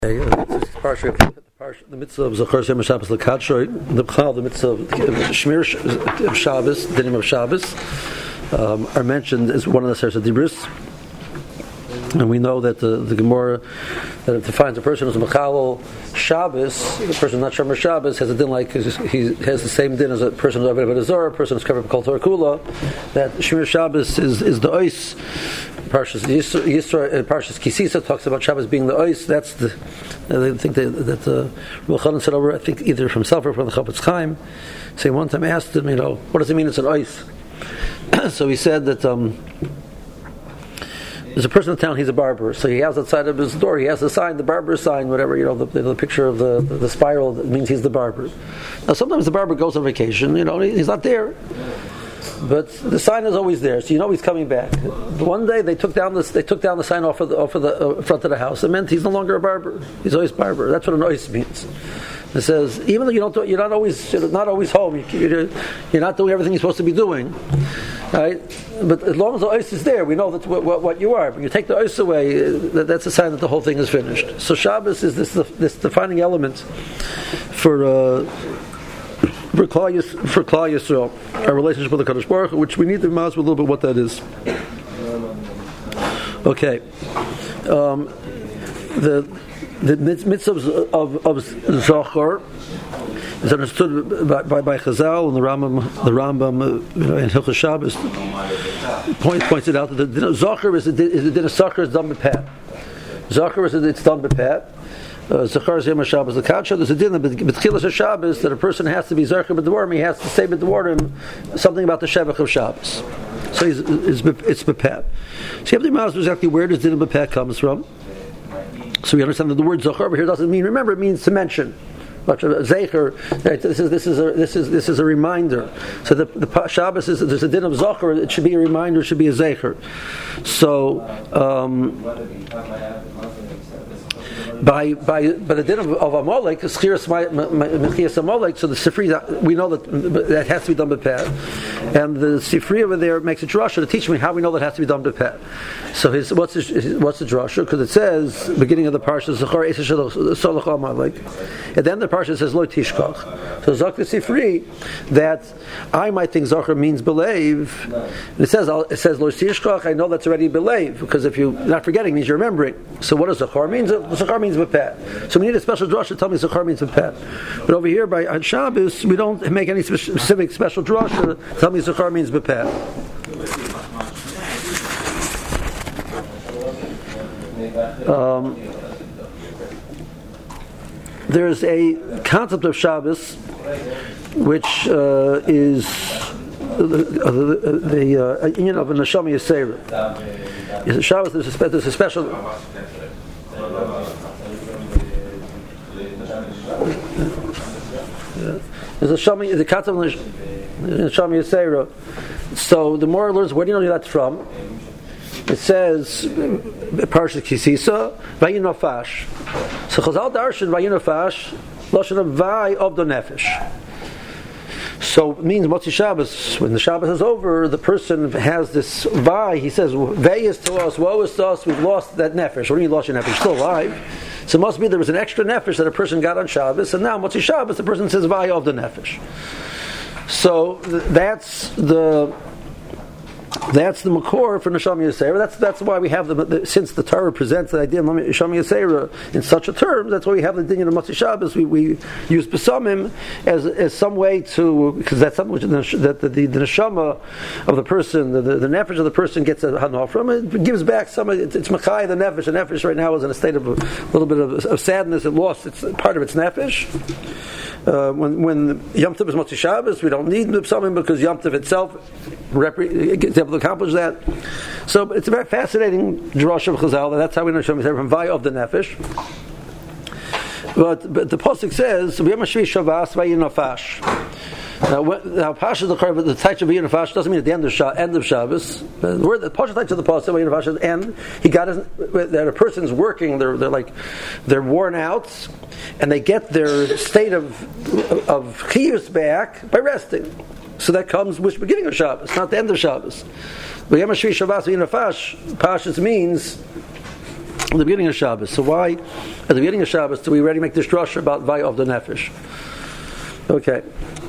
The mitzvah of Zachar Shem Shabbos L'Kadshoy, the mitzvah of Shmir Shabbos, the name of Shabbos, are mentioned as one of the Seres Dibros. And we know that the Gemara that it defines a person who's a Mechalel Shabbos, a person who's not Shomer Shabbos, has a din like he has the same din as a person who's Avodah Zarah, a person who's covered with Kol Torah Kula. That Shmir Shabbos is the Ois. Parshas Kisisa talks about Shabbos being the Ois. That's the I think that Rav Chanan said over, I think either from himself or from the Chafetz Chaim. So one time asked him, what does it mean it's an Ois? So he said that there's a person in town, he's a barber, so he has outside of his door, he has the sign, the barber sign, whatever, the picture of the spiral, that means he's the barber. Now sometimes the barber goes on vacation, he's not there. But the sign is always there, so he's coming back. One day they took down the sign off of the front of the house. It meant he's no longer a barber; he's always barber. That's what an ois means. It says even though you're not always home, you're not doing everything you're supposed to be doing, right? But as long as the ois is there, we know that's what you are. When you take the ois away, that's a sign that the whole thing is finished. So Shabbos is this defining element for Klal Yisrael, our relationship with the Kadosh Baruch Hu, which we need to mask a little bit what that is. Okay, the mitzvah of Zachar is understood by Chazal and the Rambam in Hilchos Shabbos points it out that the Zachar is the din of Zachar is done with pat. Zachar it's done with pat. Zachar Yom Shabbos L'Kadshoy. There's a din of B'tchilas Shabbos that a person has to be Zachar B'Dvarim. He has to say B'Dvarim something about the Shevach of Shabbos. So it's B'Pet. So you have to imagine exactly where this din of B'Pet comes from. So we understand that the word Zachar over here doesn't mean. Remember, it means to mention. Zecher. This is a reminder. So the Shabbos there's a din of Zachar. It should be a reminder. It should be a Zecher. So. By the din of Amalek, Mechias Amalek, so the Sifri, we know that has to be done by Peh. And the Sifri over there makes a drasha to teach me how we know that has to be done by Peh. So what's the drasha? Because it says, beginning of the parsha, Zachar Solach Amalek, and then the parsha says Lo Tishkach. So Zach the Sifri, that I might think Zachar means believe. And it says Lo Tishkach. I know that's already believe, because if you're not forgetting means you're remembering. So what does Zachar mean? Zachar means B'Peh. So we need a special drasha to tell me Zachar means B'Peh. But over here on Shabbos, we don't make any specific special drasha to tell me Zachar means B'Peh. There's a concept of Shabbos which is the union of a Neshama Yisera. Shabbos, there's a special. There's the concept of Neshama Yisera. So the more learns, where do you know that's from? It says Parshas Kisisa Vayinafash. So Chazal Darshan Vayinafash Lashon of Vay of the Nefesh. So it means Motzi Shabbos. When the Shabbos is over, the person has this Vay. He says, Vay is to us, woe is to us, we've lost that Nefesh. What do you mean lost your Nefesh? Still alive. So it must be there was an extra Nefesh that a person got on Shabbos, and now Motzi Shabbos, the person says Vay of the Nefesh. So that's the makor for Neshama Yisera. That's why we have since the Torah presents the idea of Neshama Yisera in such a term. That's why we have the din of Motzi Shabbos. We use Besamim as some way to, because that's something which that the neshama of the person, the nefesh of the person gets a hanah from. It gives back some. It's machai the nefesh. The nefesh right now is in a state of a little bit of sadness. It lost part of its nefesh. When Yom Tov is Motzi Shabbos, we don't need Besamim because Yom Tov itself is able to accomplish that. So it's a very fascinating drasha of Chazal. That's how we know Shem from Vay of the Nefesh. But the pasuk says V'yom Hashvi Shavas Vayinafash. Now Pasha the touch of Vayinafash doesn't mean at the end of Shabbos. The word the Pasha touch of the pasuk Vayinafash is end. He got that a person's working. They're worn out, and they get their state of chiyus back by resting. So that comes with the beginning of Shabbos, not the end of Shabbos. Pashas means in the beginning of Shabbos. So why, at the beginning of Shabbos, do we already make this drasha about Vaya of the Nefesh? Okay.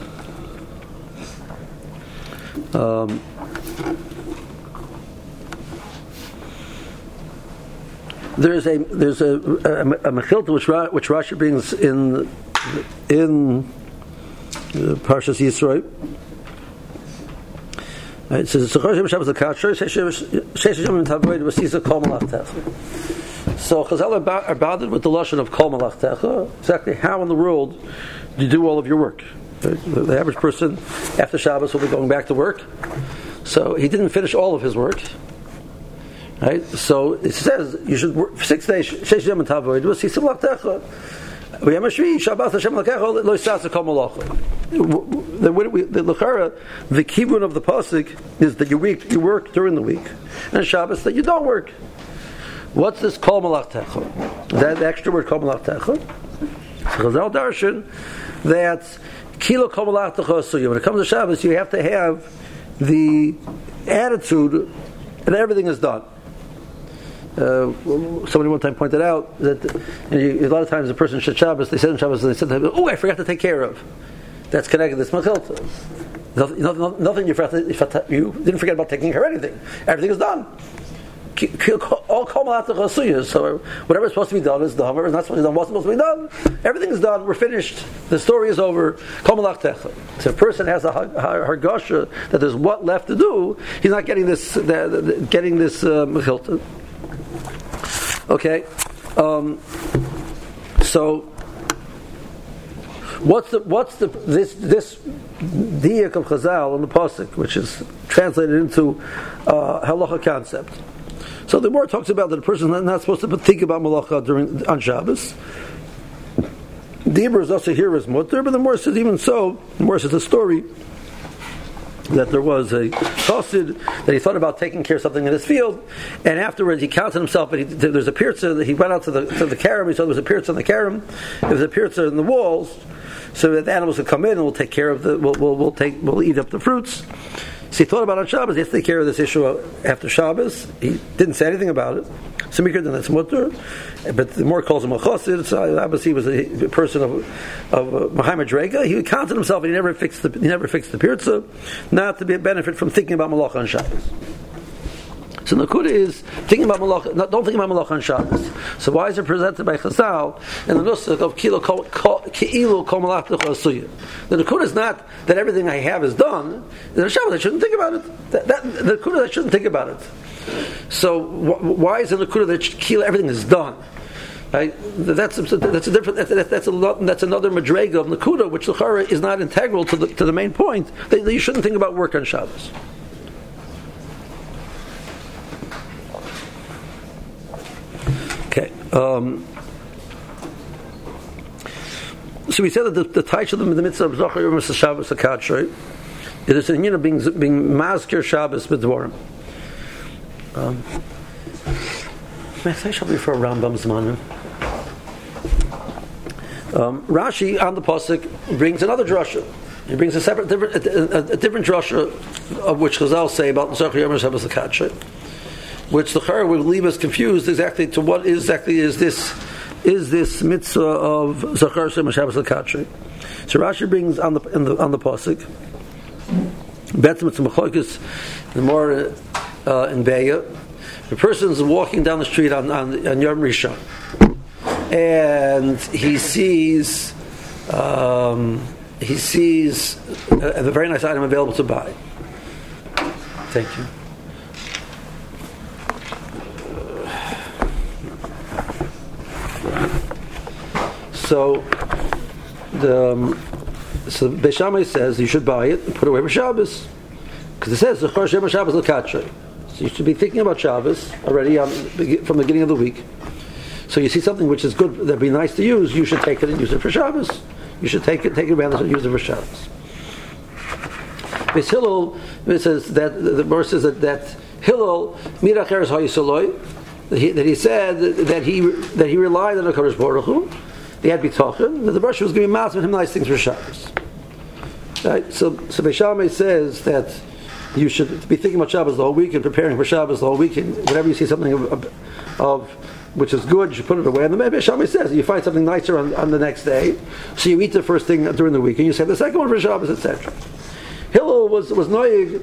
There's a mechilta which Rashi brings in Parshas Yisro. It says, so Chazal are bothered with the lashon of kol malachtecha. Exactly how in the world do you do all of your work? The average person after Shabbos will be going back to work, so he didn't finish all of his work. Right? So it says you should work for 6 days. Sheish yom tavoid was hisim malachtecha. V'yam hashvi Shabbos Hashem malakecha lo yisas kol malacha. The kibbutz of the pasuk is that you work during the week, and Shabbos that you don't work. What's this kol malachtecha? That the extra word kol malachtecha. Chazal darshan that kilo kol malachtecha. So when it comes to Shabbos, you have to have the attitude that everything is done. Somebody one time pointed out that a lot of times a person should Shabbos, they said on Shabbos, and they said, "Oh, I forgot to take care of." That's connected to this mechilta. Nothing you didn't forget about taking care of anything. Everything is done. All kol malachtecha. So whatever is supposed to be done is done. Whatever is not supposed to be done, what's supposed to be done? Everything is done. We're finished. The story is over. Kol malachtecha. So if a person has a hargasha that there's what left to do, he's not getting this mechilta. Okay, so what's this diak of Chazal in the pasuk, which is translated into halacha concept? So the Gemara talks about that a person is not supposed to think about malacha on Shabbos. The Hebrew is also here as mutter, but the Gemara says even so. The Gemara says the story that there was a chassid that he thought about taking care of something in his field, and afterwards he counted himself. But there's a pirza that he went out to the karam. He saw there was a pirza in the karam. There was a pirza in the walls, so that the animals would come in and we'll take care of we'll eat up the fruits. So he thought about on Shabbos. He has to take care of this issue after Shabbos. He didn't say anything about it. So then that's mutter, but the more calls him a chassid. So obviously he was a person of Muhammad Drega. He counted himself, and he never fixed the pirza, not to be a benefit from thinking about malacha on Shabbos. So the Nakuda is thinking about malacha. Don't think about malacha on Shabbos. So why is it presented by Chazal in the nusach of ki'ilu kol malachtecha asuya? The Nakuda is not that everything I have is done. In Shabbos I shouldn't think about it. The Nakuda I shouldn't think about it. So why is it the Nakuda that everything is done? Right? That's a different. That's another madrega of Nakuda, which the Chara is not integral to the main point. That you shouldn't think about work on Shabbos. Okay. So we said that the title of the mitzvah of Zohar Yom Shabbos Akadshoi it is in being Mazkir Shabbos B'Dvarim. May I shall be for Rambam's Zmanim? Rashi on the pasuk brings another drasha. He brings a different drasha of which Chazal say about Zohar Yom Shabbos Akadshoi, which the Chara would leave us confused exactly to what exactly is this mitzvah of Zachar Shem Shabbos L'Katshei. So Rashi brings on the pasuk Betzim it's Machlokas the more in Beya. The person's walking down the street on Yom Rishon, and he sees a very nice item available to buy. Thank you. So Beis Shammai says you should buy it and put it away for Shabbos, because it says Zachar Shem Shabbos L'Katshei. So you should be thinking about Shabbos already from the beginning of the week. So you see something which is good that'd be nice to use, you should take it and use it for Shabbos. You should take advantage and use it for Shabbos. Beis Hillel, it says that the verse says that Hillel Miracheres Hayisoloi, that he said that he relied on the Kadosh Baruch Hu. He had bitachon that the Baruch Hu was going to be matzah with him nice things for Shabbos. Right? So Beis Shammai says that you should be thinking about Shabbos the whole week and preparing for Shabbos the whole week. And whenever you see something of which is good, you should put it away. And the Beis Shammai says you find something nicer on the next day, so you eat the first thing during the week, and you save the second one for Shabbos, etc. Hillel was noyig.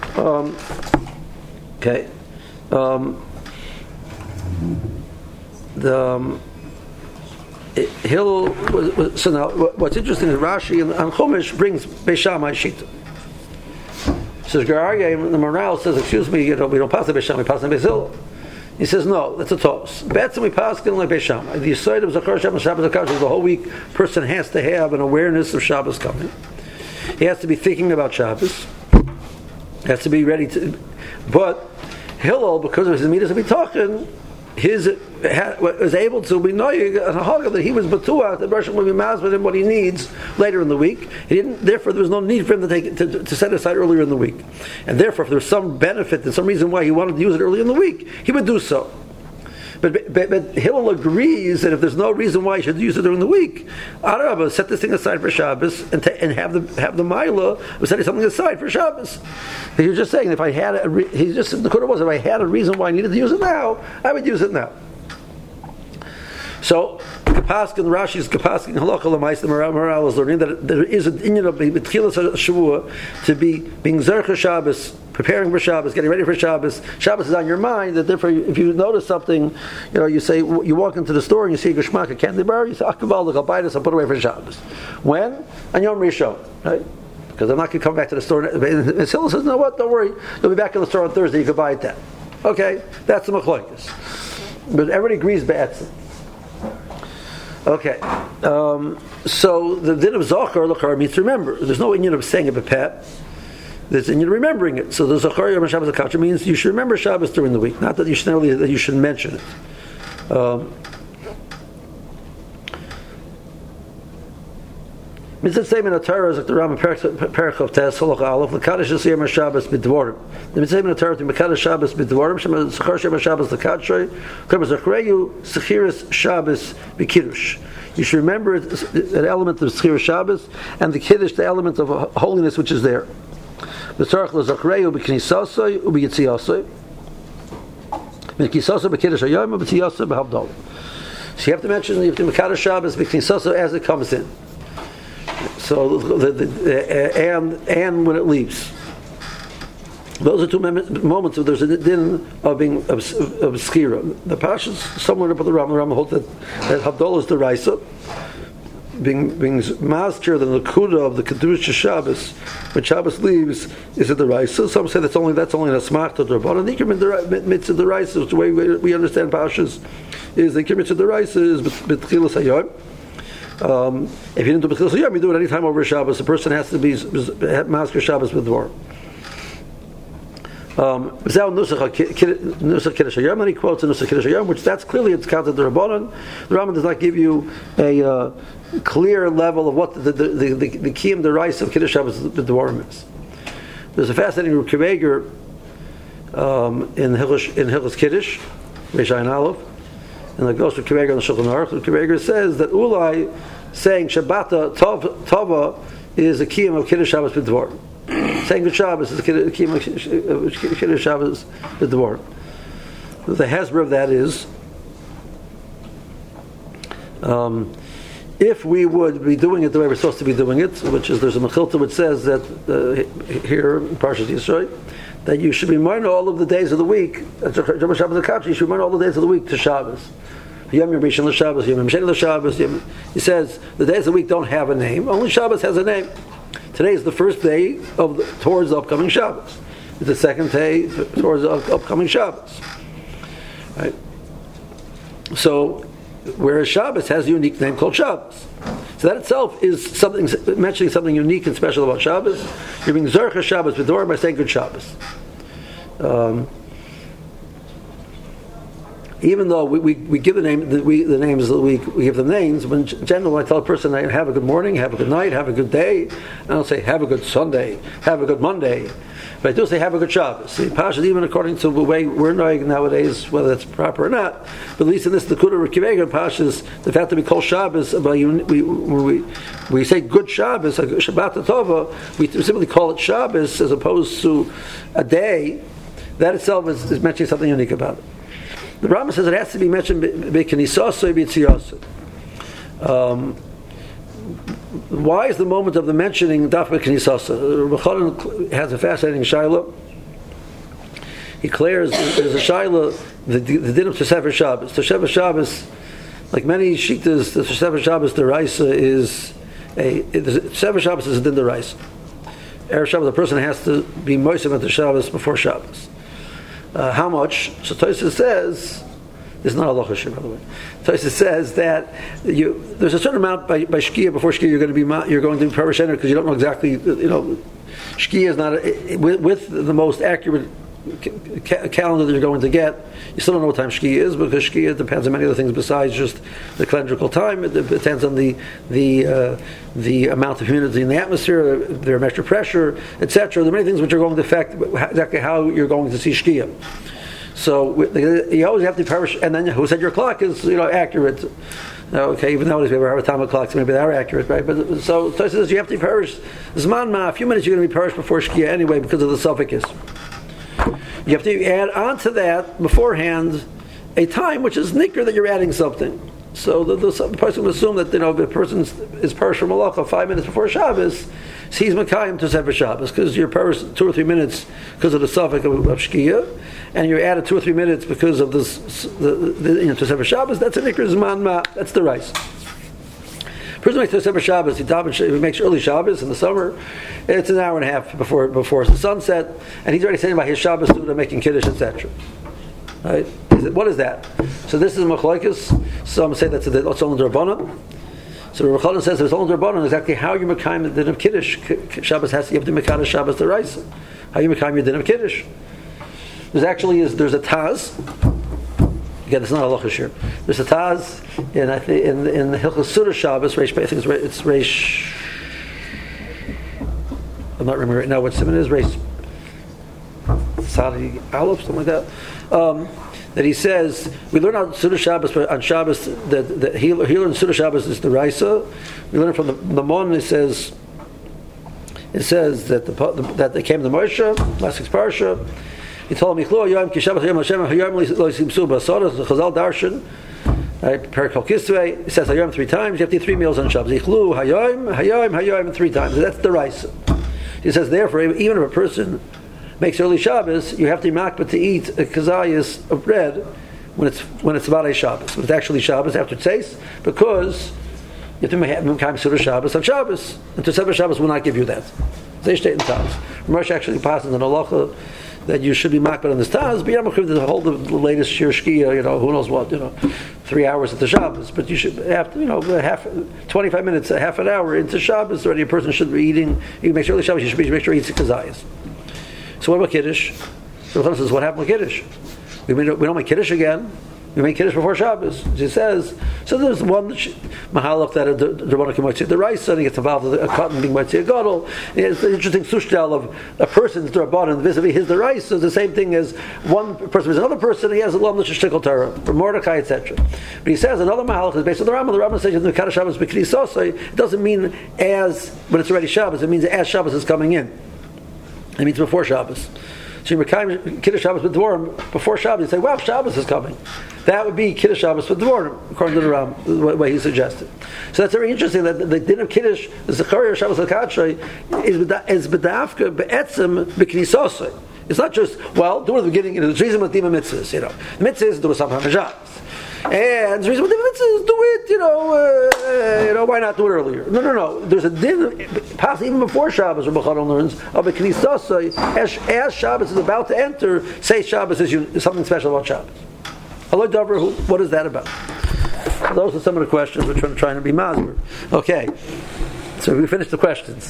Hillel was so now. What's interesting is Rashi and Chumash brings Beis Shammai shita. Says Gararyeh, the morale says, excuse me, we don't pass the Beis Shammai, we pass the Beis Hillel. He says, no, that's a toss. Betzim we pass like Beis Shammai. The Yisod of Zachar Shabbos Akash is the whole week. Person has to have an awareness of Shabbos coming. He has to be thinking about Shabbos. He has to be ready to. But Hillel, because of his midas of talking, was able to be knowing and a that he was batuah that Rosh will be mass with him what he needs later in the week. Therefore, there was no need for him to set it aside earlier in the week, and therefore, if there was some benefit and some reason why he wanted to use it early in the week, he would do so. But Hillel agrees that if there's no reason why you should use it during the week, Arabah, set this thing aside for Shabbos and have the Mila of setting something aside for Shabbos. He was just saying if I had the Kudah was if I had a reason why I needed to use it now, I would use it now. So Kapaskin, Rashi's Kapaskin Halacha L'Mais, the Maral is learning that there is an inyan of B'tchilas Shavua to be being Zercha Shabbos, preparing for Shabbos, getting ready for Shabbos. Shabbos is on your mind. That therefore, if you notice something, you say you walk into the store and you see a Geshmak, a candy bar, you say Akaval, I'll buy this, I'll put it away for Shabbos. When? On Yom Rishon, right? Because I'm not going to come back to the store. And Hillel says, no, what? Don't worry. You'll be back in the store on Thursday. You can buy it then. Okay, that's the machlokes. But everybody agrees b'etzim. Okay, so the din of Zachar L'char means to remember. There's no inyan of saying it b'peh. There's inyan of remembering it. So the Zachar Yom Shabbos Akacha means you should remember Shabbos during the week, not that you should mention it. Mitzvah statement of Torah is like the Rambam Perach of Tes Halach Aleph L'Kadosh Yom Shabbos B'Dvorim. The Mitzvah statement of Torah to Mekadosh Shabbos B'Dvorim Shema Zachar Yom Shabbos L'Kadshrei Kama Zachareyu Sechiras Shabbos B'Kiddush. You should remember an element of Sechiras Shabbos and the Kiddush, the element of holiness which is there. V'Tzarach L'Zachareyu B'Knisasoi U'B'Yitziyasoi B'Knisasoi B'Kiddush Hayom U'B'Yitziyasoi B'Havdalah. So you have to mention you have to Mekadosh Shabbos B'Knisasoi as it comes in. So and when it leaves, those are two moments where there's a din of being of skira. The Pash is somewhere up at the Rambam holds that Havdalah is the Raisa, being master the Nakuda of the Kedusha Shabbos. When Shabbos leaves, is it the Raisa? Some say that's only a smachta Rabbanan. The Ikrim mitzvah the Raisa, the way we understand Pashas, is the Ikrim mitzvah the Raisa is b'tchilas hayom. If you didn't do B'chilas Yom, you do it any time over Shabbos. The person has to be Masker Shabbos with Dvar. Nusach Kiddush Hayom, and he quotes in Nusach Kiddush Hayom, which that's clearly it's counted the Rabbanan. The Rambam does not give you a clear level of what the kiyum the rice of Kiddush Shabbos with Dvarim is. There's a fascinating Kiveger in Hilchos Kiddush, Reish Ayin Aleph. And the Ghost of Kiveger and the Shulchan Aruch, Kiveger says that Ulai saying Shabbata Tova is a kiyum of Kiddush Shabbos b'Dvar. Saying Good Shabbos is a kiyum of Kiddush Shabbos b'Dvar. The hezbollah of that is if we would be doing it the way we're supposed to be doing it, which is there's a Mechilta which says that here in Parshas Yisro that you should be mindful all of the days of the week. You should be mindful all the days of the week to Shabbos. Yom Rishon l'Shabbos, Yom Sheni l'Shabbos. He says the days of the week don't have a name. Only Shabbos has a name. Today is the first day towards the upcoming Shabbos. It's the second day towards the upcoming Shabbos. Right. So, whereas Shabbos has a unique name called Shabbos. So that itself is mentioning something unique and special about Shabbos. You're being Zercha Shabbos B'Dvar by saying Good Shabbos. Even though we give the names of the week, we give them names. When in general, I tell a person, have a good morning, have a good night, have a good day. I don't say have a good Sunday, have a good Monday. But I do say have a good Shabbos. The Pashas, even according to the way we're knowing nowadays, whether that's proper or not, but at least in this the Kudah Kiveger Pashas, the fact that we call Shabbos, we say good Shabbos, Shabbat Tova, we simply call it Shabbos as opposed to a day. That itself is mentioning something unique about it. The Rambam says it has to be mentioned b'knisasoi b'tziyasoi. Why is the moment of the mentioning daf b'knisasoi? Reb Chanan has a fascinating shaila. He declares there's a shaila, the din of Tosefes Shabbos. Tosefes Shabbos, like many shittas, the Tosefes Shabbos deraisa is Tosefes Shabbos is a din deraisa. Erev Shabbos, the person has to be moisim at the Shabbos before Shabbos. How much? So Tosefes says, this is not a halacha shir, by the way. Tosefes says that there's a certain amount by shkia before shkia you're going to be perish because you don't know exactly. Shkia is not with the most accurate calendar that you're going to get. You still don't know what time shkia is because shkia depends on many other things besides just the calendrical time. It depends on the amount of humidity in the atmosphere, the barometric pressure, etc. There are many things which are going to affect exactly how you're going to see shkia. So you always have to perish, and then who said your clock is accurate? Okay, even nowadays we have a time clock, so maybe they're accurate, right? But so it says you have to perish zman ma. A few minutes you're going to be perished before shkia anyway because of the suffix. You have to add on to that beforehand a time which is nicker that you're adding something. So the person will assume that if a person is perished from malacha 5 minutes before Shabbos, he's Makayim to Sefer Shabbos because you're perished 2 or 3 minutes because of the suffix of Shkia, and you added 2 or 3 minutes because of this to Sefer Shabbos. That's a nicker zman ma. That's the rice. Person makes Sefer Shabbos. He makes early Shabbos in the summer. It's an hour and a half before the sunset, and he's already saying about his Shabbos student making kiddush, etc. Right? What is that? So this is machlokes. Some say that's only Rabbanan. So Reb Chanan says it's only Rabbanan exactly how you mekayim the din of kiddush. Shabbos you have to mekayim Shabbos deraisa. How you mekayim your din of kiddush? There's a taz. Again, it's not a halacha here. There's a taz in the Hilchos Suda Shabbos. I think it's Reish. I'm not remembering right now what simon is. Reish Sadi Aleph, something like that. That he says we learn on Suda Shabbos on Shabbos that he learned Suda Shabbos is the Raisa. We learn from the Mon. It says that they came to Moshe last week's parsha. He told me, "Chlo ki Shabbos Yom Hashem Hayom lo yisimsu b'asodas." The Chazal Darshan, right? Perikol Kisvei. It says Hayom 3 times. You have to eat 3 meals on Shabbos. Ichlu Hayom 3 times. That's the Raisa. He says, therefore, even if a person makes early Shabbos, you have to be makbid to eat a kazayas of bread when it's about a Shabbos. When it's actually Shabbos after Tzeis, because you have to make Suda Shabbos on Shabbos, and Tosefes Shabbos will not give you that. They state in Taz. Ramesh actually passes an halacha that you should be makbid on this Taz, but you're not to hold the latest shir shkia, who knows what, 3 hours at the Shabbos, but you should have to, 25 minutes, a half an hour into Shabbos, already a person should be eating. You make sure early Shabbos, you should make sure he eats kazayas. So what about Kiddush? So the says, what happened with Kiddush? We don't make Kiddush again. We make Kiddush before Shabbos. He says, so there's one mahalach that the Rabbanan can might say the rice, and he gets involved with a cotton being might say a gadol. It's an interesting sushtal of a person's Rabbanan vis-a-vis his the rice is the same thing as one person is another person. He has a lam l'shtikol Torah for Mordechai, etc. But he says another mahalach is based on the Rambam. The Rambam says in the Kaddish Shabbos b'knisasoi. It doesn't mean as when it's already Shabbos. It means as Shabbos is coming in. It means before Shabbos. So you Mekayim Kiddush Shabbos with Dvorim before Shabbos. You say, wow, Shabbos is coming. That would be Kiddush Shabbos with Dvorim, according to the Ram, the way he suggested. So that's very interesting that the din of Kiddush, the Zechariah Shabbos HaKadshay, is B'dafka Be'etzim B'knisosai. It's not just, do it at the beginning, there's reason with Dima Mitzvahs, The Mitzvahs is do it sometime in Shabbos. And the reason with Dima Mitzvahs is do it, why not do it earlier? No. There's a din, possibly even before Shabbos, Rabbi Chanan learns, of a Knisosai, as Shabbos is about to enter, say Shabbos is something special about Shabbos. Hello, Dover, what is that about? Those are some of the questions we're trying to be masber. Okay, so we finished the questions.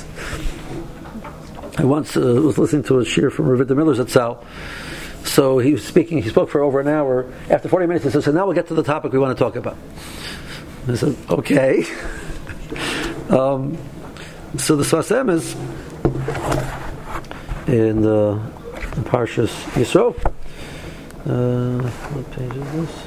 I once was listening to a shir from Rav Miller's Zatzal. So he spoke for over an hour. After 40 minutes, he said, so now we'll get to the topic we want to talk about. And I said, okay. So the Sfas is in Parshas Yisro. What page is this?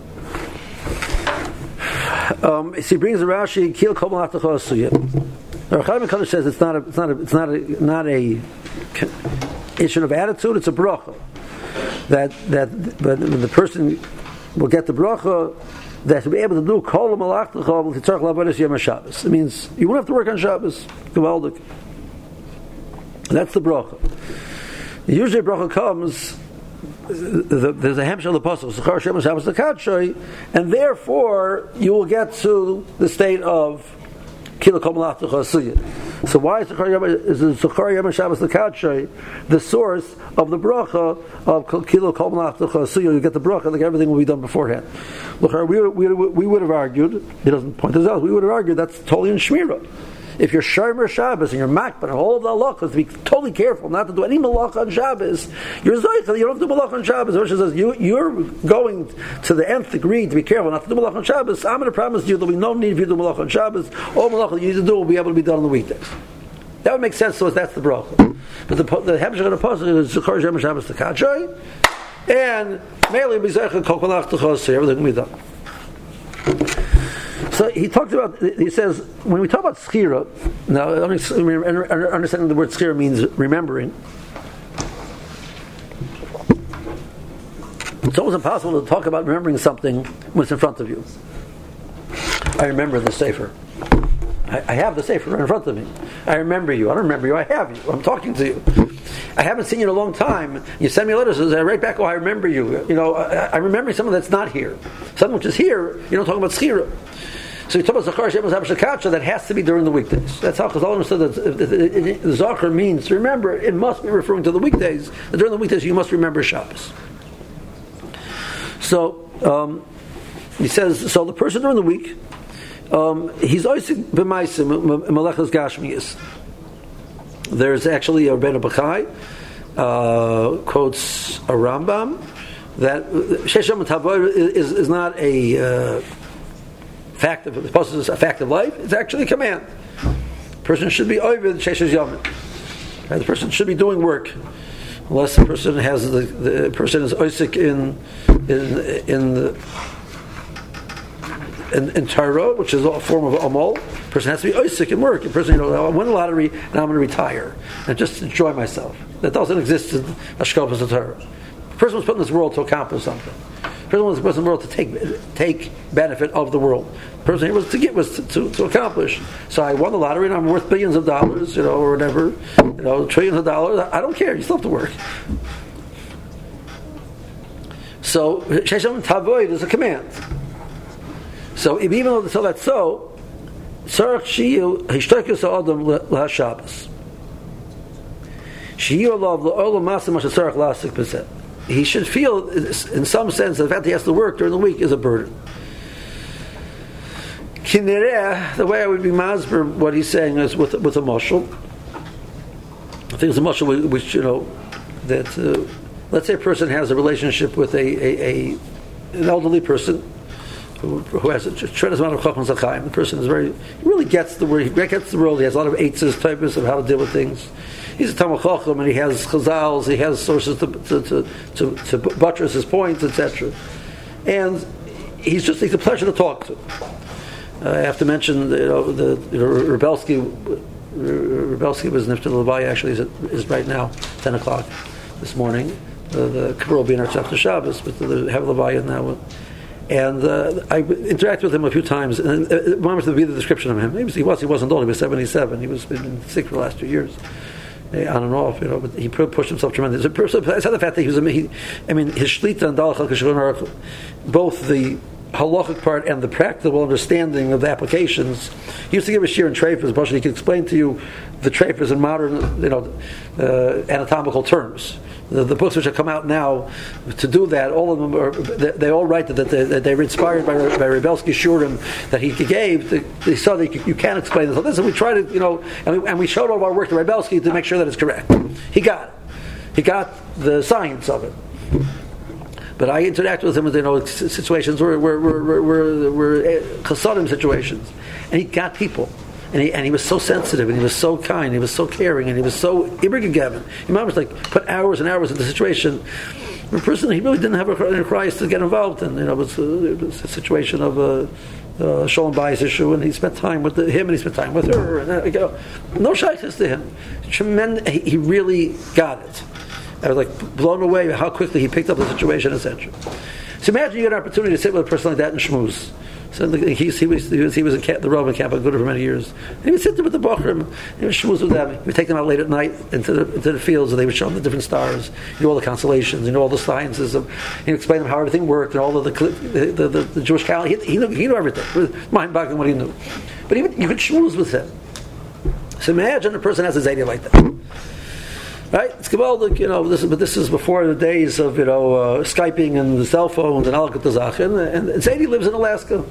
So he brings the Rashi, Kil Kol Malach T'chosuyah. Chaim HaKadosh says it's not a issue of attitude. It's a bracha. But when the person will get the bracha, that to be able to do kol malachtacha v'titzarach la'avodas yom Shabbos. It means you won't have to work on Shabbos. Gewaldik. That's the bracha. Usually, bracha comes. There's a hemshel of the pasuk, Zechar Shem Shabbos L'Kadshay, and therefore you will get to the state of Kilo Kol Malachtacha Asiyah. So why is Zechar Yom Shabbos L'Kadshay the source of the bracha of Kilo Kol Malachtacha Asiyah? You get the bracha, like everything will be done beforehand. Look, we would have argued, he doesn't point this out, we would have argued that's totally in Shmirah. If you're Shomer Shabbos and you're makbar and all of the halachas, to be totally careful not to do any malacha on Shabbos, you're zoichel, you don't have to do malacha on Shabbos. Rosh says, you're going to the nth degree to be careful not to do malacha on Shabbos. I'm going to promise you there'll be no need for you to do malacha on Shabbos. All malacha you need to do will be able to be done on the weekdays. That would make sense to us, that's the bracha. But the Hebshach of the Pasuk is Zechar Shem Shabbos L'Kadshay, and Meili B'Zeicha Kol Malachtacha, everything will be done. So he talked about. He says when we talk about schira, now understanding the word schira means remembering. It's almost impossible to talk about remembering something when it's in front of you. I remember the sefer. I have the sefer right in front of me. I remember you. I don't remember you. I have you. I'm talking to you. I haven't seen you in a long time. You send me letters. I write back. Oh, I remember you. You know, I remember something that's not here. Something which is here. You don't talk about schira. So you talk about Zachar Shem Shabbos L'Kadshay, that has to be during the weekdays. That's how Chazal understood that the Zachar means to remember. It must be referring to the weekdays. That during the weekdays you must remember Shabbos. So he says, so the person during the week, he's oisik b'maisim melechas gashmiyas. There's actually a Rebbeinu Bachai quotes a Rambam that Sheshem Tavoy is not a fact of the pasuk is a fact of life. It's actually a command. The person should be over the Sheshes Yomim. The person should be doing work, unless the person has the person is oisik in Torah, which is a form of amal. The person has to be oisik in work. The person, I won the lottery, now I'm going to retire and just enjoy myself. That doesn't exist in Ashkapas of Torah. The person was put in this world to accomplish something. The person was put in the world to take benefit of the world. The person here was to accomplish. So I won the lottery and I'm worth billions of dollars, or whatever, trillions of dollars. I don't care. You still have to work. So Sheshem Tavoid is a command. So even though that's so, Sarach Shiyu Hishtokus Adam LaShabbos. Shiyu Alav LaOlam Masim Asher Sarach Lasik B'Zeh. He should feel, in some sense, that the fact he has to work during the week is a burden. Kinereh, the way I would be masber what he's saying is with a mashal. I think it's a mashal which that let's say a person has a relationship with an elderly person who has a tremendous amount of chachmas achayim. The person is he really gets the world. He gets the world. He has a lot of eitzes, types of how to deal with things. He's a Talmud Chacham, and he has chazals. He has sources to buttress his points, etc. And he's a pleasure to talk to. I have to mention, Rebelsky was Nifter Levi. Actually, is right now 10 o'clock this morning. The Kippur will be in our Tzach Shabbos, but they have Levi in that one. And I interacted with him a few times, and remember to be the description of him. He wasn't old. He was 77. He was been sick for the last 2 years, on and off. But he pushed himself tremendously. Aside the fact that his shlita and dalach al both the halachic part and the practical understanding of the applications. He used to give a shir in treifas, but he could explain to you the treifas in modern, anatomical terms. The books which have come out now to do that, all of them they all write that they were inspired by Rebelsky Shurim that he gave. They saw that you can't explain this. So this, and we tried to, and we showed all of our work to Rebelsky to make sure that it's correct. He got it. He got the science of it. But I interact with him in situations where chasadim situations, and he got people. And he was so sensitive, and he was so kind, and he was so caring, and he was so ibrigagavin. He was put hours and hours into the situation. A person he really didn't have a Christ to get involved in. It was a situation of Shalom Bayis issue, and he spent time with him, and he spent time with her, and no shaykhs to him. Tremendous. He really got it. I was like blown away how quickly he picked up the situation, etc. So imagine you get an opportunity to sit with a person like that in shmuz. So he was in the Roman camp at Guda for many years. And he would sit there with the Bachrim, he would shmuz with them. He would take them out late at night into the fields, and they would show them the different stars, all the constellations, all the sciences. He would explain them how everything worked, and all of the Jewish calendar. He knew everything. It was mind-boggling what he knew. But you could shmuz with him. So imagine a person has a Zaidi like that. Right? It's Gavaldik, this is before the days of, Skyping and the cell phones and Al-Qatazach. And Zaidi lives in Alaska.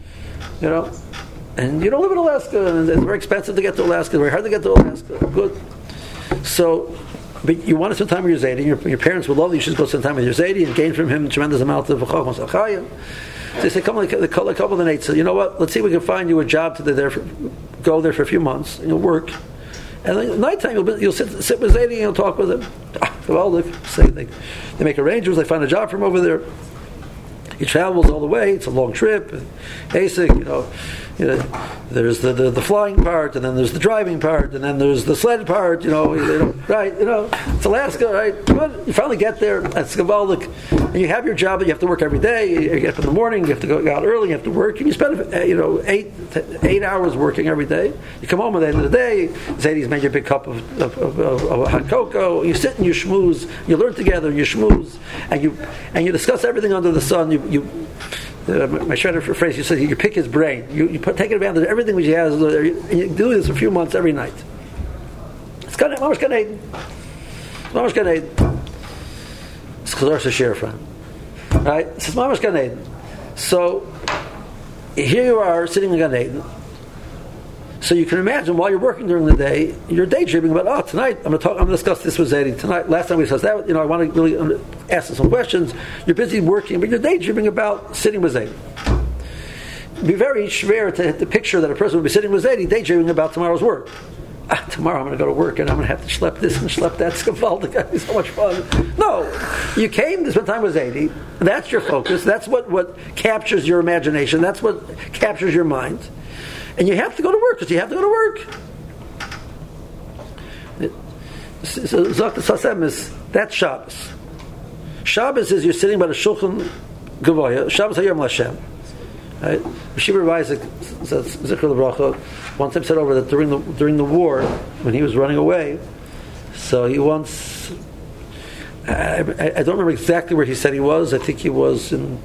And you don't live in Alaska, and it's very expensive to get to Alaska, it's very hard to get to Alaska. Good. So, but you want to spend time with your Zaidi, your parents would love you should go spend time with your Zaidi and gain from him a tremendous amount of Chachmas Achayim. So they say, come on, a couple of the Nates, you know what, let's see if we can find you a job go there for a few months, and you'll work. And at nighttime you'll sit with Zaidi and you'll talk with him. They make arrangements, they find a job for him over there. He travels all the way, it's a long trip. Basic, there's the flying part, and then there's the driving part, and then there's the sled part, right, it's Alaska, right? Good. You finally get there, that's Gavaldik, and you have your job that you have to work every day. You get up in the morning, you have to go out early, you have to work, and you spend 8 hours working every day. You come home at the end of the day, Zayd's made you a big cup of hot cocoa, you sit and you schmooze, you learn together, you schmooze, and you discuss everything under the sun. My shredder for phrase, you said you pick his brain. You take advantage of everything which he has, and you do this for a few months every night. It's Mamash Gan Eden. Mamash Gan Eden. It's Chazar Sashir, friend. Right? It's Mamash Gan Eden. So here you are sitting in Gan Eden. So you can imagine while you're working during the day, you're daydreaming about, tonight I'm going to discuss this with Zaidi. Tonight, last time we discussed that, I want to really ask him some questions. You're busy working, but you're daydreaming about sitting with Zaidi. It'd be very schwer to picture that a person would be sitting with Zaidi daydreaming about tomorrow's work. Tomorrow I'm going to go to work and I'm going to have to schlep this and schlep that. It's so much fun. No, you came to spend time with Zaidi. That's your focus. That's what captures your imagination. That's what captures your mind. And you have to go to work because you have to go to work. So Zok Sasem is that's Shabbos. Shabbos is you're sitting by the Shulchan Gavoya. Shabbos Hayom Lashem. Right? Shiva Isaac Zikr L'Bracha one time said over that during the war when he was running away. So he once I don't remember exactly where he said he was. I think he was in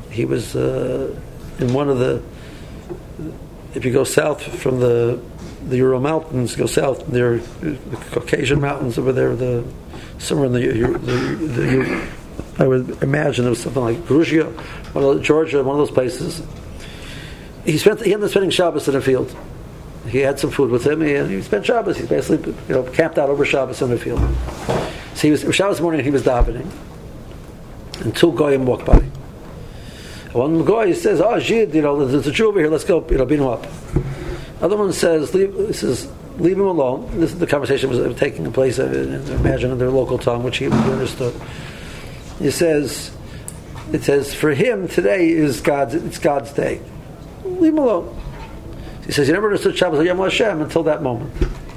one of the. If you go south from the Ural Mountains, go south, there are the Caucasian mountains over there, somewhere in the I would imagine it was something like Georgia, Georgia, one of those places. He ended up spending Shabbos in a field. He had some food with him, and he spent Shabbos. He basically, camped out over Shabbos in the field. So it was Shabbos morning, and he was davening, and two goyim walked by. One guy says, Jid, there's a Jew over here, let's go, beat him up. Other one says, leave him alone. This is the conversation was taking place, I imagine, in their local tongue, which he understood. It says, for him, today is God's day. Leave him alone. He says, he never understood Shabbos Hayom Lashem until that moment.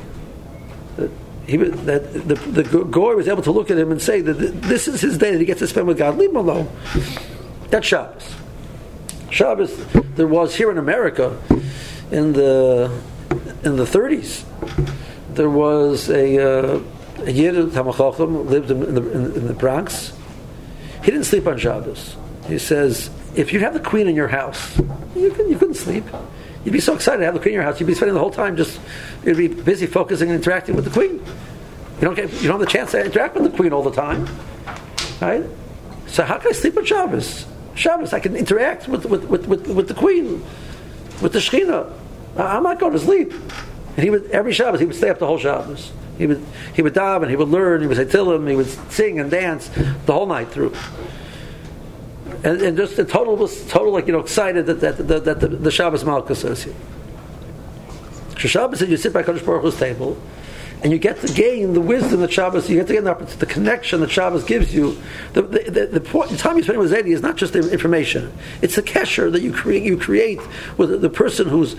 The Goy was able to look at him and say that this is his day that he gets to spend with God. Leave him alone. That's Shabbos. Shabbos, there was here in America in the 30s. There was a Yid Talmid Chacham lived in the Bronx. He didn't sleep on Shabbos. He says, if you have the Queen in your house, you couldn't sleep. You'd be so excited to have the Queen in your house. You'd be spending the whole time you'd be busy focusing and interacting with the Queen. You don't have the chance to interact with the Queen all the time, right? So how can I sleep on Shabbos? Shabbos, I can interact with the Queen, with the Shekhinah. I'm not going to sleep. And every Shabbos he would stay up the whole Shabbos. He would daven, he would learn, he would say Tehillim, he would sing and dance the whole night through. And just the total excited that the Shabbos Malchus is here. So Shabbos said you sit by Kadosh Baruch Hu's table, and you get to gain the wisdom that Shabbos, you get to gain the connection that Shabbos gives you. The time you spend with Zaydi is not just the information; it's the kesher that you create with the person who's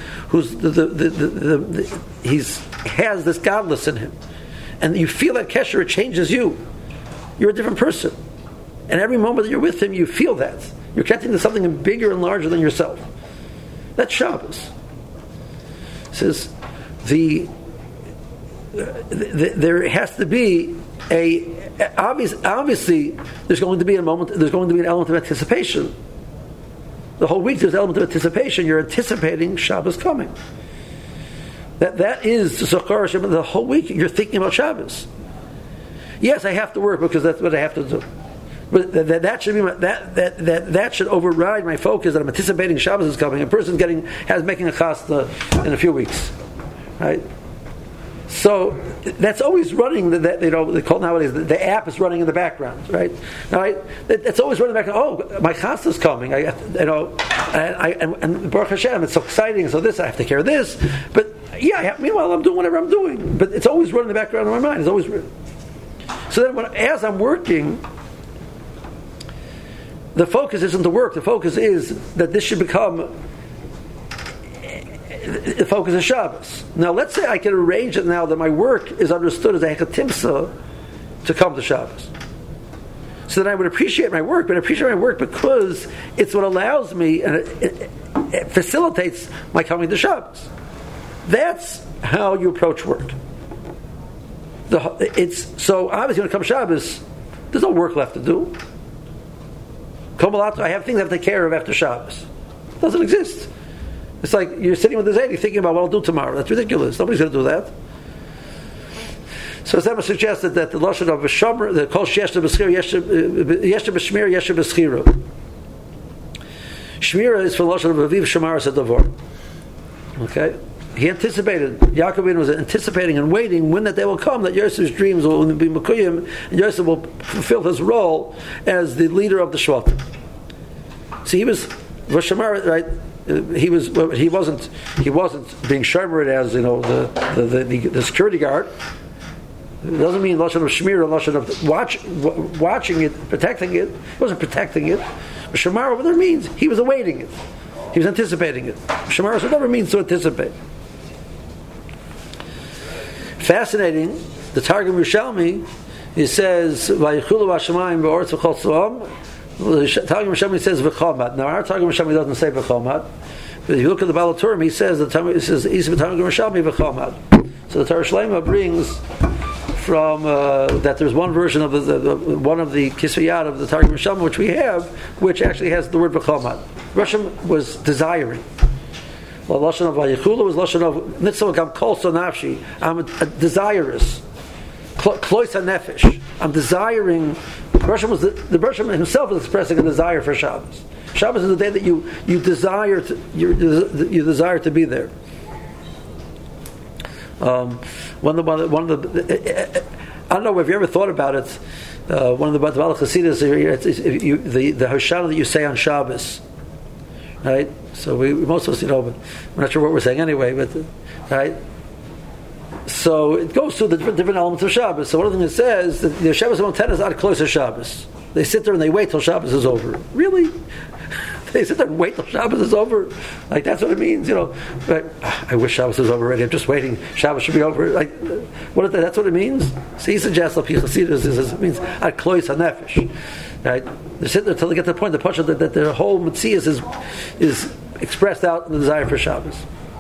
has this godless in him, and you feel that kesher. It changes you. You're a different person, and every moment that you're with him, you feel that you're connecting to something bigger and larger than yourself. That's Shabbos. It says there has to be obviously there's going to be an element of anticipation. The whole week there's an element of anticipation. You're anticipating Shabbos coming. That is the Zachar Hashem. The whole week you're thinking about Shabbos. Yes, I have to work because that's what I have to do. But that should be that should override my focus that I'm anticipating Shabbos is coming. A person's making a chasna in a few weeks, right? So that's always running. They call nowadays the app is running in the background, right? It's always running back. Oh, my chasna is coming. And Baruch Hashem, it's so exciting. So I have to take care of this. But meanwhile I'm doing whatever I'm doing. But it's always running in the background of my mind. It's always. So then, as I'm working, the focus isn't the work. The focus is that this should become. The focus is Shabbos. Now, let's say I can arrange it now that my work is understood as a hekatimsa to come to Shabbos. So then I would appreciate my work, but I appreciate my work because it's what allows me and it facilitates my coming to Shabbos. That's how you approach work. So obviously when it comes Shabbos, there's no work left to do. I have things I have to take care of after Shabbos. It doesn't exist. It's like you're sitting with the Zaydi thinking about what I'll do tomorrow. That's ridiculous. Nobody's going to do that. So Zema suggested that the lashon of Shomer, the kol sheyeshta b'schira, yeshta b'shmir, yeshta b'schira. Shmira is for lashon of aviv shomar sadavar. Okay, he anticipated. Yaakov was anticipating and waiting when that day will come, that Yosef's dreams will be mekuyim, and Yosef will fulfill his role as the leader of the shvatim. So he was v'shomar, right? He wasn't being shomered as the security guard. It doesn't mean lashon of shmira, lashon of watching it, protecting it. He wasn't protecting it. But shemar over there means he was awaiting it. He was anticipating it. Shemar never means to anticipate. Fascinating. The Targum Yerushalmi, he says, "Vayichulu v'ashamayim v'oretz v'chol tzva'am." The Targum Yerushalmi says v'chomat. Now our Targum Yerushalmi doesn't say v'chomat. But if you look at the Baal Turim, he says Isa Targum Yerushalmi v'chomat. So the Torah Shleima brings from that there's one version of one of the Kisviyat of the Targum Yerushalmi which we have, which actually has the word v'chomat. Rishon was desiring. Well, lashon of Vayichulu was lashon of Nitzal Gam Kol So Nafshi. I'm desirous. Klois HaNefesh. I'm desiring. Rishon was the Rishon himself was expressing a desire for Shabbos. Shabbos is the day that you desire to you desire to be there. One of the I don't know if you ever thought about it. One of the Baal Chasidus, the Hoshana that you say on Shabbos, right? So most of us, but we're not sure what we're saying anyway. But right. So it goes through the different elements of Shabbos. So one of the things it says that the Shabbos Montana is out closer Shabbos. They sit there and they wait till Shabbos is over. Really? They sit there and wait till Shabbos is over. Like that's what it means, But I wish Shabbos was over already. I'm just waiting. Shabbos should be over. Like, that's what it means. So he suggests it means at klois hanefesh. Right? They sit there until they get to the point, the punch that their whole mitzias is expressed out in the desire for Shabbos.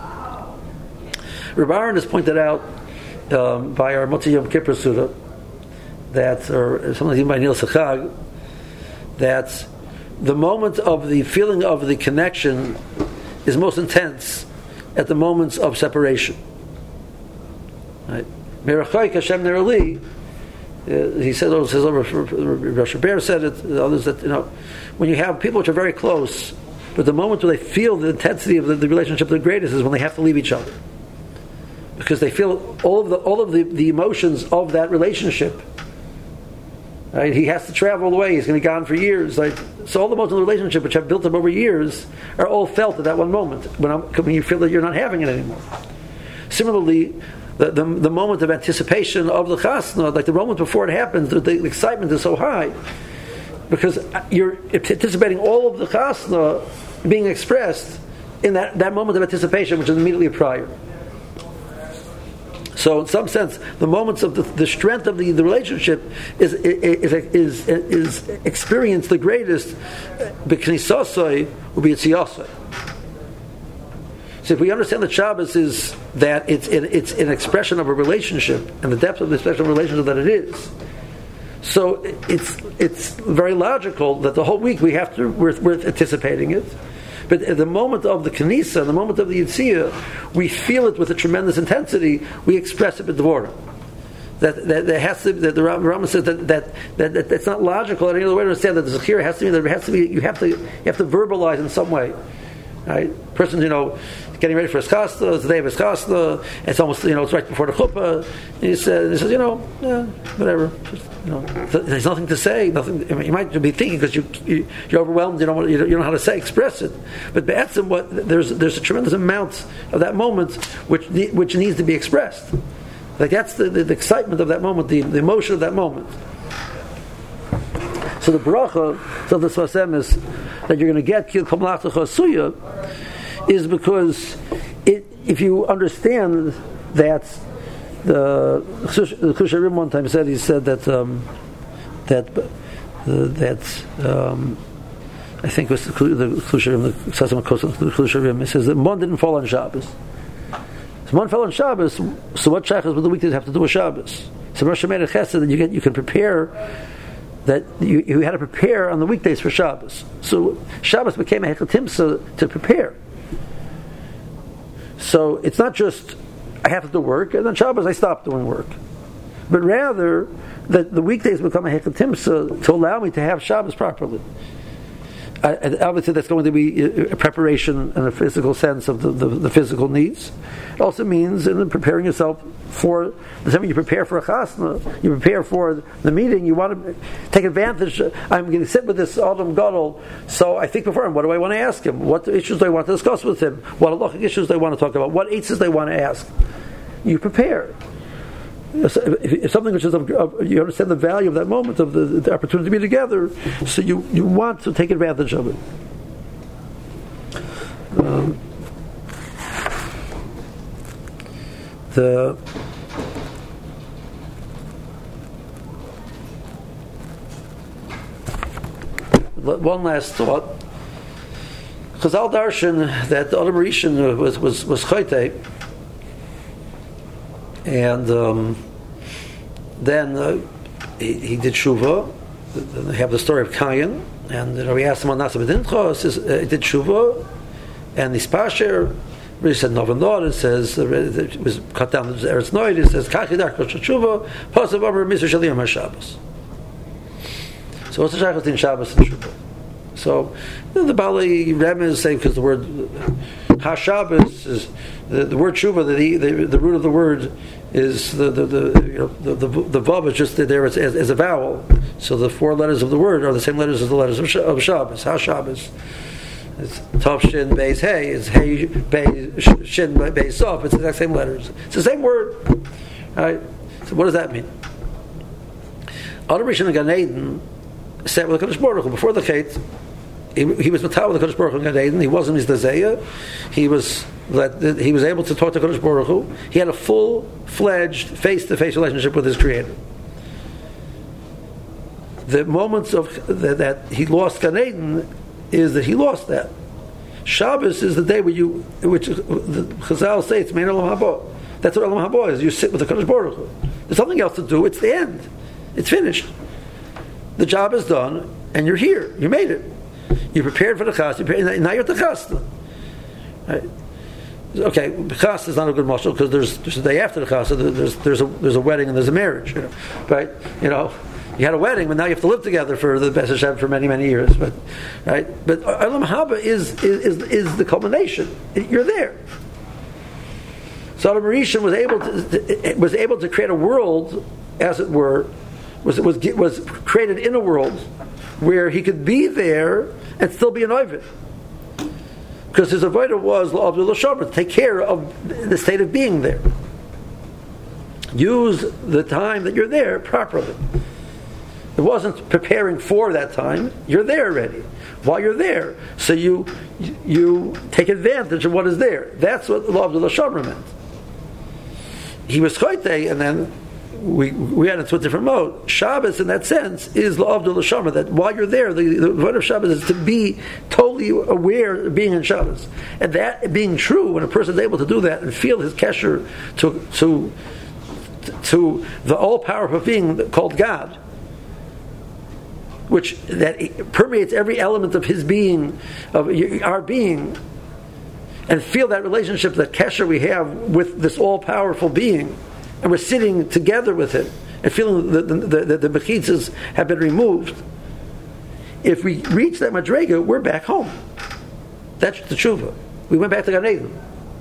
Reb Aaron has pointed out by our Motzi Yom Kippur Suda or sometimes even by Nil Sechag, that the moment of the feeling of the connection is most intense at the moments of separation. Right? Merachayik Hashem Nerali. He says over. Rosh Bear said it. Others that when you have people which are very close, but the moment where they feel the intensity of the relationship the greatest is when they have to leave each other, because they feel all of the emotions of that relationship. Right? He has to travel away. He's going to be gone for years. So all the emotions of the relationship, which have built up over years, are all felt at that one moment when you feel that you're not having it anymore. Similarly, the moment of anticipation of the chasna, like the moment before it happens, the excitement is so high because you're anticipating all of the chasna being expressed in that moment of anticipation, which is immediately prior. So, in some sense, the moments of the strength of the relationship is experienced the greatest. B'knisasai will be tziyasai. So if we understand that Shabbos is that it's an expression of a relationship and the depth of the expression of a relationship that it is, so it's very logical that the whole week we're anticipating it, but at the moment of the Kenisa, the moment of the Yitziyah, we feel it with a tremendous intensity. We express it with Dvorah. That there has to. That the Rambam says that it's not logical any other way to understand that the Zechira has to be. There has to be. You have to verbalize in some way. Right? Person, getting ready for his chasna, it's the day of his chasna, it's almost, it's right before the chuppah, he says, whatever, there's nothing to say, nothing. I mean, you might be thinking because you're overwhelmed, you don't know how to express it, but there's a tremendous amount of that moment which needs to be expressed. Like that's the excitement of that moment, the emotion of that moment. So the bracha of the Sfas Emes that you're going to get Kil Kol Malachta Chasuya is because if you understand that the Chusha Rim one time said that I think it was the Chusha Rim, the Chusha Rim, it says that Mon didn't fall on Shabbos. So Mon fell on Shabbos, so what shaychus with the weekdays have to do with Shabbos? So Rosh Hashanah Chesed that you can prepare. That you had to prepare on the weekdays for Shabbos. So Shabbos became a Hechel Timsa to prepare. So it's not just I have to do work, and then Shabbos I stop doing work. But rather that the weekdays become a Hechel Timsa to allow me to have Shabbos properly. Obviously that's going to be a preparation in a physical sense of the physical needs. It also means in preparing yourself for the time you prepare for a chasna, you prepare for the meeting, you want to take advantage. I'm going to sit with this Adam Gadol, so I think before him, what do I want to ask him? What issues do I want to discuss with him? What halachic issues do I want to talk about? What eitzes do I want to ask? You prepare. If something which is you understand the value of that moment, of the opportunity to be together, so you want to take advantage of it. One last thought. Chazal darshan that the Adam Rishon was chayte. And then he did tshuva. They have the story of Cain, and we asked him on Nasa B'dincha. He says he did tshuva, and this pasher really said Novan. It says it was cut down to Eretz Noid. It says Kachidar Kosh Tshuva Pasav Amar Misur Shaliyam HaShabbos. So what's the shaykhus between Shabbos and tshuva? So the Bali Remez saying because the word HaShabbos is the word tshuva, the root of the word is the vav is just there as a vowel. So the four letters of the word are the same letters as the letters of Shabbos. HaShabbos. It's Tav Shin Beis Hey. It's Hey Beis Shin Beis Sof. It's the exact same letters. It's the same word. Right? So what does that mean? Adam Rishon and Gan Eden sat with the Kodesh Baruch Hu before the Chet. He was matah with the Kodesh Baruch Hu in Gan Eden. He wasn't his Dazeya. He was able to talk to Kodesh Baruch Hu. He had a full-fledged, face-to-face relationship with his Creator. The moments of that he lost Gan Eden is that he lost that. Shabbos is the day which the Chazal say it's Mein Olam Haba. That's what Olam Haba is. You sit with the Kodesh Baruch Hu. There's something else to do. It's the end. It's finished. The job is done, and you're here. You made it. You prepared for the chasna. Now you're at the chasna. Right? Okay, the chasna is not a good mashal because there's a day after the chasna. There's a wedding and there's a marriage. Right? You had a wedding, but now you have to live together for the B'ez Hashem for many, many years. But Olam Haba is the culmination. You're there. So Adam Rishon was able to create a world, as it were, was created in a world where he could be there and still be an Ovid. Because his avodah was to take care of the state of being there. use the time that you're there properly. It wasn't preparing for that time. You're there already. While you're there, so you take advantage of what is there. That's what Lo Avdu L'Shamra meant. He was choitei, and then we had into a different mode. Shabbos, in that sense, is Lo Avdu L'Shamra, that while you're there, the point of Shabbos is to be totally aware of being in Shabbos. And that being true, when a person is able to do that and feel his kesher to the all-powerful being called God, which that permeates every element of his being, of our being, and feel that relationship, that kesher we have with this all-powerful being, and we're sitting together with it, and feeling that the mechitzas have been removed. If we reach that madrega, we're back home. That's the tshuva. We went back to Gan Eden.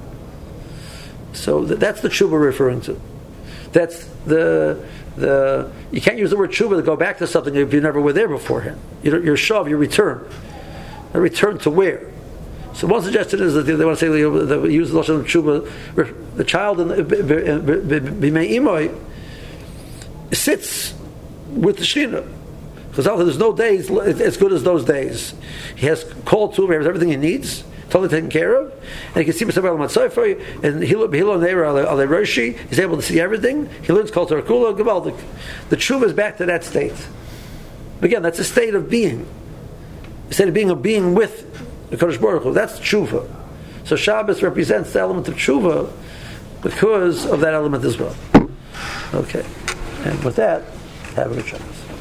So that's the tshuva we're referring to. That's you can't use the word tshuva to go back to something if you never were there beforehand. Your shav, your return. A return to where? So one suggestion is that they want to say that we use the lashon of tshuva. The child in b'mei imoy sits with the Shekhinah. Because there's no days as good as those days. He has called to him, he has everything he needs, totally taken care of, and he can see himself and he's able to see everything. He learns Kol Torah Kula Gevaldik. The tshuva is back to that state. Again, that's a state of being. A state of being with the Kodesh Baruch Hu. That's tshuva. So Shabbos represents the element of tshuva because of that element as well. Okay. And with that, have a good Shabbos.